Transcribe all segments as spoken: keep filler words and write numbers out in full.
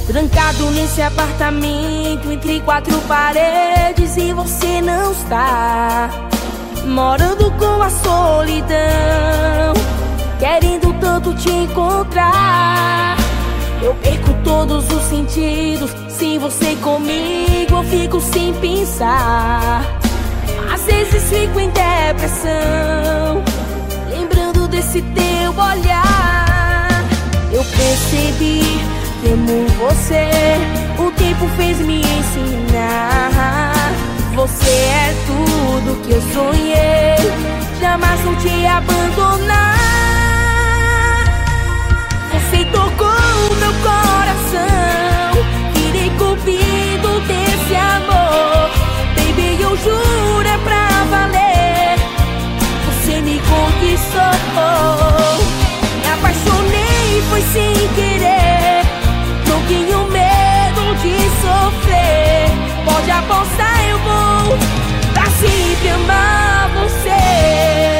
Trancado nesse apartamento entre quatro paredes e você não está. Morando com a solidão, querendo tanto te encontrar. Eu perco todos os sentidos, sem você comigo eu fico sem pensar. Às vezes fico em depressão, lembrando desse teu olhar. Eu percebi que amo você, o tempo fez me ensinar. Você é tudo que eu sonhei, jamais vou te abandonar. Você tocou o meu coração, virei cupido desse amor. Baby, eu juro é pra valer, você me conquistou. Me apaixonei, foi sem querer, não tenho medo de sofrer. Pode apostar, eu vou pra sempre amar você.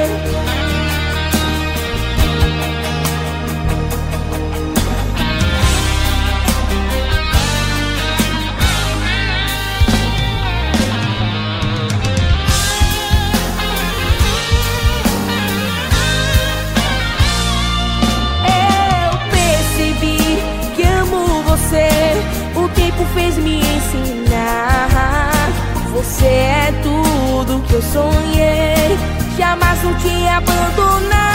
O tempo fez me ensinar. Você é tudo que eu sonhei, jamais vou te abandonar.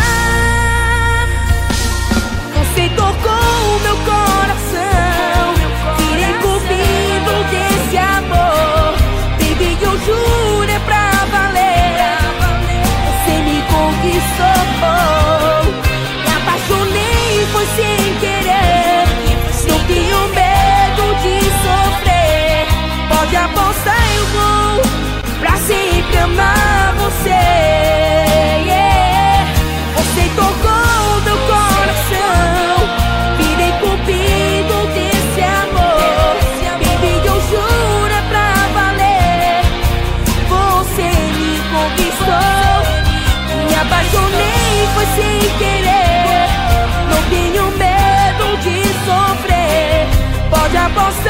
Você tocou o meu coração, virei cupido desse amor. Baby, eu juro é pra valer, você me conquistou. Me apaixonei, foi sem querer, não tenho medo de sofrer. Pode apostar, eu vou pra sempre amar você. Yeah. Você tocou meu coração, virei cupido desse amor. Baby, eu juro é pra valer, você me conquistou. Me apaixonei, foi sem querer, não tenho medo de sofrer. Pode apostar.